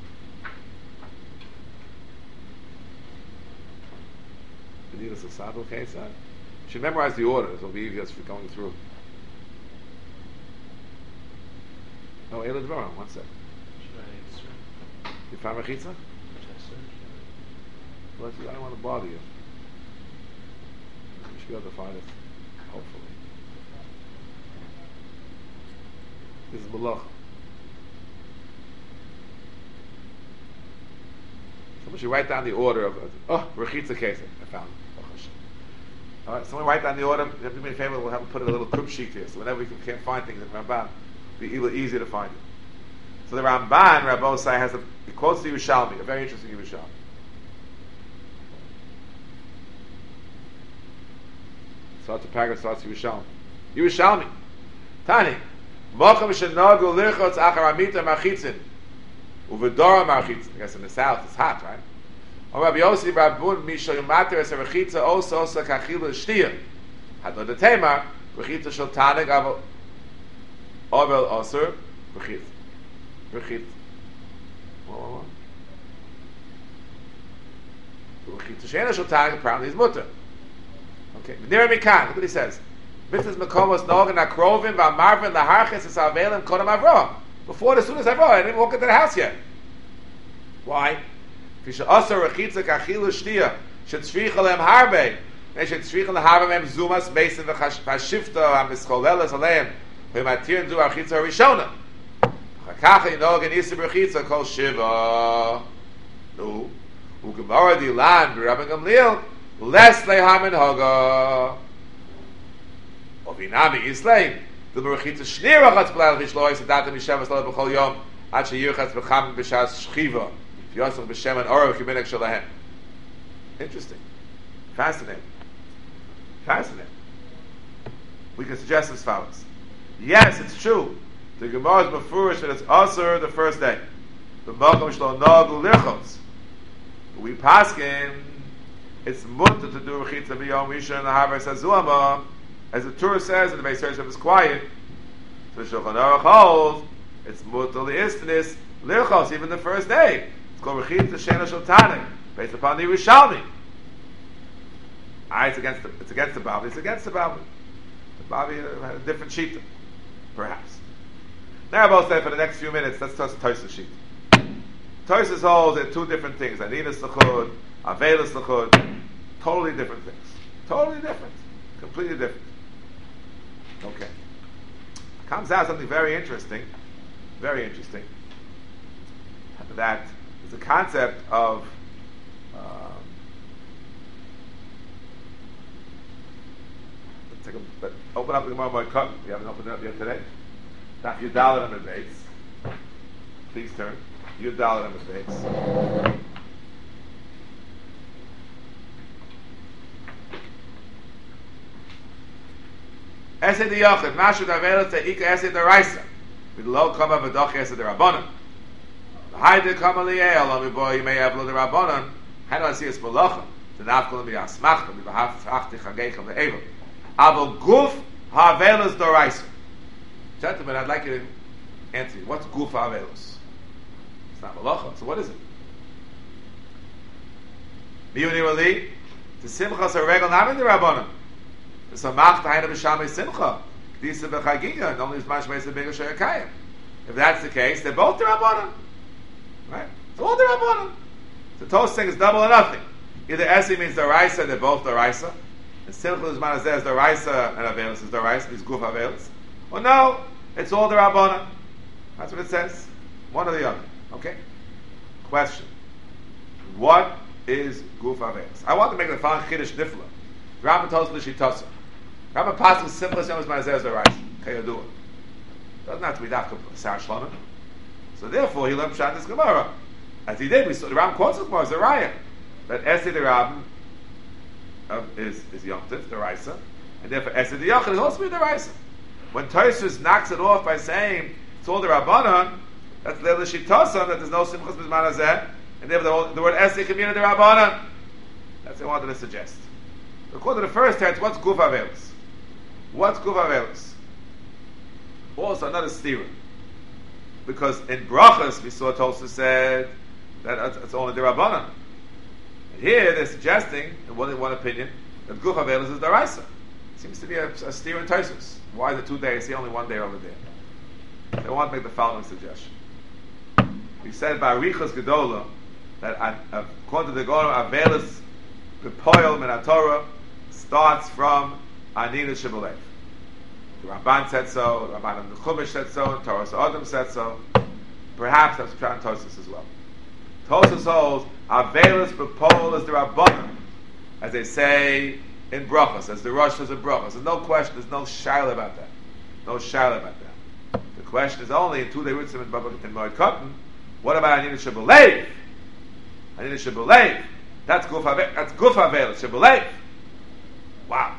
Benita Sasado Ketzad. You should memorize the order. It'll be easier for going through. Oh, Eila Dvarim, one second. You found Rechitza? Well, I don't want to bother you. You should be able to find it, hopefully. This is Malach. Someone should write down the order of Rechitza case. I found it. All right, someone write down the order. If you do me a favor, we'll have to put a little crib sheet here. So whenever we can't find things in Ramban, it'll be easier to find it. So the Ramban, Rabbi Osai, he quotes the Yerushalmi, a very interesting Yerushalmi. Starts a paragraph, starts Yerushalmi. Yerushalmi. Tani. Mocham shenagu lirchotz achar amita marchitzin. Uvedora marchitzin. I guess in the south it's hot, right? Or Rabbi Yossi Rabbun Misha Yumater es rechitza osa kachila shtiya. Hadlo de Tamar rechitza shel taneg aval ovel osur rechitza. Rechitza. Rechitza sheina shel taneg apparently is mutter. Okay. V'nira mikan. Look what he says. Mitzvahs mekomos nogan akrovim v'amarvin laharches es avelim kodam avroh. Before as soon as Avroh, I didn't even walk into the house yet. Why? Asar rechitza kachilu shtiya shetzrich alem harbe. They should tzrich alem harbe mem zumas beisen v'chashifta ha'mischoleles aleim v'matirin zu rechitza harishona. Chakacha yinogan isib rechitza kol shiva. No. Ugemara dilan b'Rabbi Gamliel les lehamin haga. Ovinami Yisleim. The rechitza shnira chatz b'lal v'shlois adatem yishevas lo b'chol yom ad sheyirchatz b'cham b'shas shchiva. Interesting. Fascinating. We can suggest as follows. Yes, it's true. The Gemara is mafurish that it's Asur the first day. The Malcham Shlo Nagu Lirchos. We paskin, it's mutter to do Rechitza B'Yom Rishon Haver Sazuama, as the Torah says in the Beis Yosef is quiet. So Shulchan Aruch holds, it's mutter Li'istnis Lirchos, even the first day. It's called Rechitza Sheina Shel Taneg, based upon the Yerushalmi. It's against the Bavli. It's against the Bavli. The Bavli had a different sheet, perhaps. Now, I both say for the next few minutes, let's touch Tosfos sheet. Tosfos holds that two different things: Aninas L'chud, Avelis L'chud, totally different things. Totally different, completely different. Okay, comes out something very interesting. That is the concept of open up the Gemara by Cut. We haven't opened it up yet today. Daf Yudalet on the base. Please turn. Yudalet on the base. Esed Yachid, Mashu Davelet Teika Esed Daraisa. With low kama v'doch Esed Rabbanon. Hayde kama liyel, Ami boy, you may have lo the Rabbanon. How do I see it's Malachim? The Nafkol mi Asmachta, mi Bahaf Achti Chageichem Le'evel. Avo Guf Havelos Daraisa. Gentlemen, I'd like you to answer. What's Guf Havelos? It's not Malacha, so what is it? Miyuni Rali, the Simchas are regal namin the Rabbanon. The Samach Tahina B'Shamei Simcha, K'disa B'Chagiga, and only Zman Shmeis B'Bigah Sheyakayim. If that's the case, they're both the Rabbanon. Right? It's all the Rabbanon. The Tosfos thing is double or nothing. Either Esi means the Raisa, they're both the Raisa. And Simcha Zman Azeh is the Raisa, and Avelis is the Raisa, means Guf Avelis. Well, no, it's all the Rabbanon. That's what it says. One or the other. Okay? Question. What is Guf Avelis? I want to make the following Chiddush Nifla. Rambam tells L'Shitasa. Rambam passes the simplest Yom Zman Azeh is the Raisa. Kayadua. Doesn't have to be Dafka Sar Shlomo. So therefore, he learned Pshat this Gemara. As he did, we saw the Rambam quotes the Gemara as a Raya. That Esi the Rabbim is Yom Tif, the Raisa. And therefore, Esi the Yachid is also the Raisa. When Tosfos knocks it off by saying it's all the Rabbanon, that's the L'Shitasa, that there's no Simchas B'Zman Hazeh, and therefore the word Esi can mean the Rabbanon. That's what I wanted to suggest. According to the first text, what's Guf Avelis? What's Guf Avelis? Also another stira. Because in Brachas, we saw Tosfos said that it's only the Rabbanon. And here they're suggesting, in one opinion, that Guf Avelis is the Raisa. Seems to be a stira in Tosfos. Why the 2 days? See only 1 day over there. They want to make the following suggestion. we said by Arichas Gedola that according to the Gemara, Avelis Bepoil Min HaTorah starts from Anina Shibboleth. The Ramban said so, the Ramban of the Chumash said so, and Torah Adam said so. Perhaps that's Pshat Tosas as well. Tosas holds Avelis Bepoil is the Rabbanim, as they say in Brachos, as the Rosh is in Brachos. There's no question, there's no shaila about that. No shaila about that. The question is only in 2 day Ritzim and Moed Katan, what about Anina Shibboleth? Anina Shibboleth. That's Guf Avelis Shibboleth. Wow.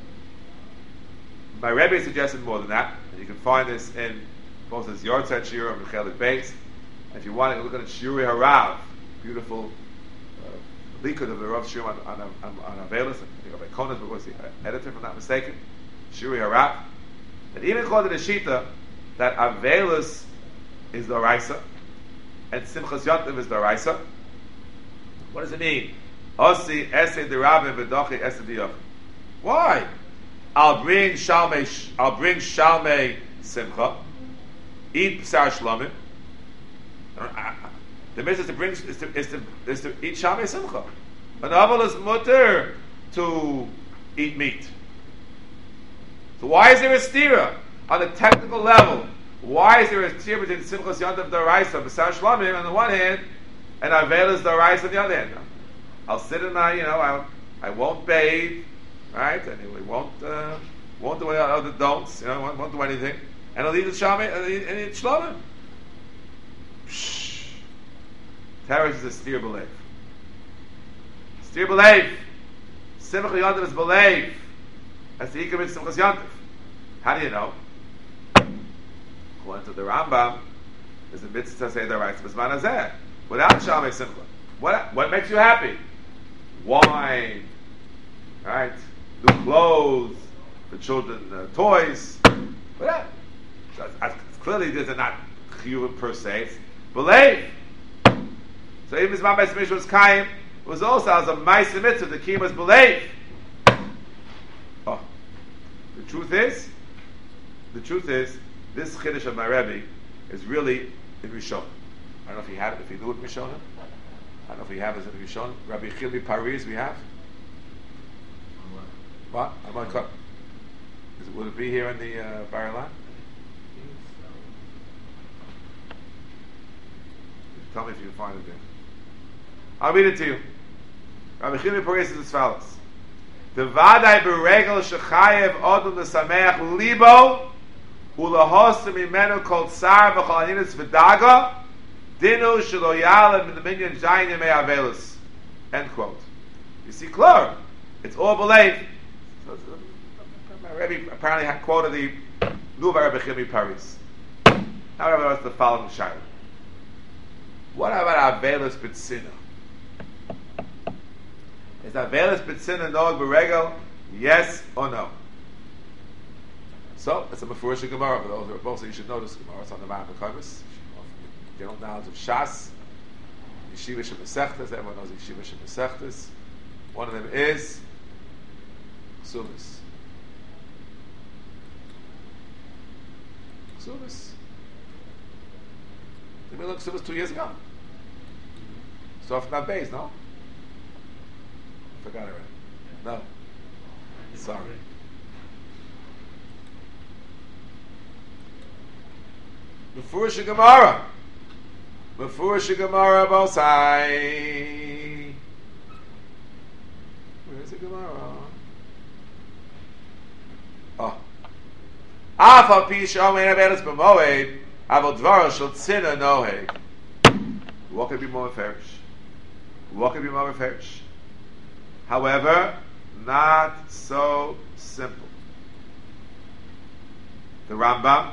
My Rebbe suggested more than that, and you can find this in both his Yortzeit Shira and Mechelik Beis. If you want to look at Shuri Harav, beautiful likud of the Rav Shir on Avelis, I think of Ikonis, but was the editor, if I'm not mistaken, Shuri Harav, that even called it a Shita, that Avelis is the Raisa, and Simchas Yontiv is the Raisa. What does it mean? Osi Esei Derabim V'Dochi Esei Diyach. Why? I'll bring Shalmei Simcha, eat Psar Shlomim. The mitzvah is to eat Shalmei Simcha. An aval is mutter to eat meat. So why is there a stira on the technical level? Why is there a stira between Simchas Yontiv D'Oraisa, Psar Shlomim on the one hand, and Avelis D'Oraisa on the other hand? I'll sit and I won't bathe. Right, and we won't do other don'ts. Won't do anything, and I'll eat the shamay and eat shlomim. Teresh is a steer belief. Steer belief. Simcha Yontiv is belief. That's the ikar mitzvah Simchas Yontiv. How do you know? According to the Rambam, there's a mitzvah to say the right b'zman hazeh without shamay simcha. What makes you happy? Wine, right? New clothes, the children toys, whatever. Clearly, these are not chiyuvim per se. It's belief. So even Zman Beis Hamikdash was kaim, it was also as a ma'aseh mitzvah. The key was belief. Oh, the truth is, this chiddush of my Rebbe is really in Rishon. I don't know if he had it, if he knew it in Rishon. I don't know if we have it in Rishon. Rabbi Chilmi Paris, we have. What? I'm on cut. Will it be here in the Bar Ilan? Tell me if you can find it there. I'll read it to you. Rabbi Chilmi Paris is as follows: the vadai beregel shechayev odom l'sameach libo ulahosem imenu kol tsar v'chol aninis v'daga dinu shelo yalem in the minyan zayin yemei avelus. End quote. You see, clear. It's all belief. So, my Rebbe apparently had quoted the Nuva Rebbe Chilmi Paris. However, that's the following shayla. What about Avelis B'tzina? Is Avelis B'tzina noag b'regel? Yes or no? So, it's a Mefurish Gemara. For those who are both, so you should know this Gemara. It's on the Ma'am HaKomis. General knowledge of Shas, Yeshiva Shemesechtes. Everyone knows Yeshiva Shemesechtes. One of them is Ksubis. Ksubis. Did we look Ksubis 2 years ago? So if not base, no? I forgot it already. No. Sorry. Mefurish Gemara. Mefurish Gemara Bosai. Where's the Gemara? Oh. Afa pi shomein avelis b'moed avol dvaro shel tzina noheg. What could be more ferish? What could be more ferish? However, not so simple. The Rambam.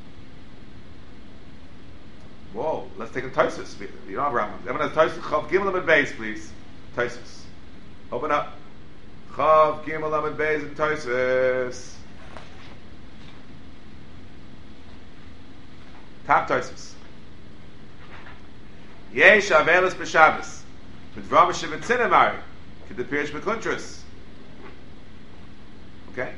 Whoa, let's take a Tosfos. You don't have Rambam. Everyone has Tosfos. Chav Gimel Amud Beis, please. Tosfos. Open up. Chav Gimel Amud Beis and Tosfos. Top Tosfos. Yesh Avelis b'Shabbos. B'dvar B'Shivat Zinamari. Kid the Pirish B'Kuntras. Okay?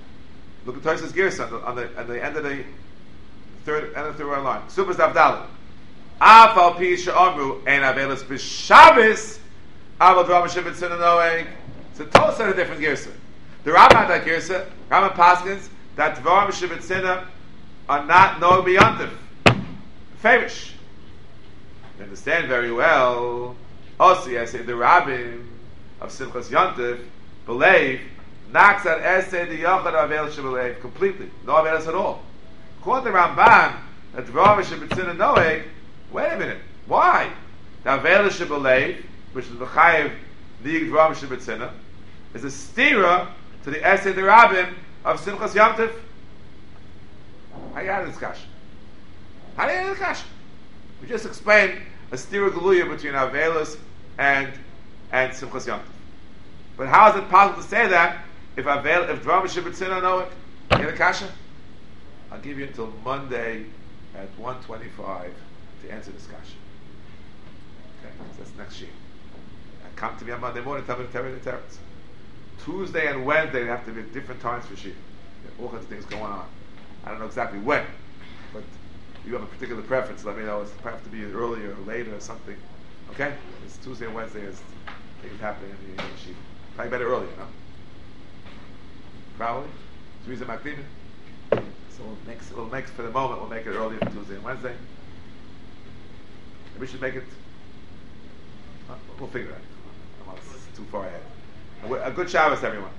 Look at Tosfos Girsa on the end of the third line. Subas Avdalim. Afal Pisha Amru and Avelis B'Shabbos Aval Dvar B'Shivitzina Noeg. It's a total set of different girsa. The Rambam had that girsa. Rambam Paskins that Dvar B'Shivitzina are not Noeg B'Yantiv. Favorish. You understand very well. Also, I say the Rabbim of Simchas Yantiv believe knocks at Esed the Yachad Avelis Shebelev completely. No Avelis at all. According to Ramban, that Dvar B'Shivitzina Noeg. Wait a minute. Why? The Avelis Shebelev, which is the Chayiv Nig Dvar B'Shivitzina, is a stira to the Esed the Rabbim of Simchas Yantiv. How you had a discussion? How do you have a discussion? We just explained a stira geluya between Avelis and Simchas Yantiv. But how is it possible to say that if Dvar B'Shivitzina know it? You get a kasha? I'll give you until Monday at 1:25 to answer this kasha. Okay, so that's next sheet. Come to me on Monday morning, tell me the teretz. Tuesday and Wednesday have to be at different times for sheet. All kinds of things going on. I don't know exactly when, but you have a particular preference, let me know. It's perhaps to be earlier or later or something. Okay? It's Tuesday and Wednesday as things happening in the sheet. Probably better earlier, no? Probably. It's reason Makdimah. So we'll make for the moment, we'll make it earlier for Tuesday and Wednesday. Maybe we should make it. We'll figure it out. It's too far ahead. A good Shabbos, everyone.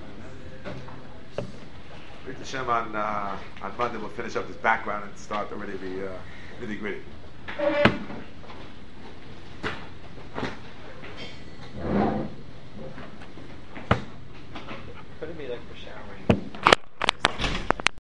Read the Shem on Monday. We'll finish up this background and start already the nitty gritty.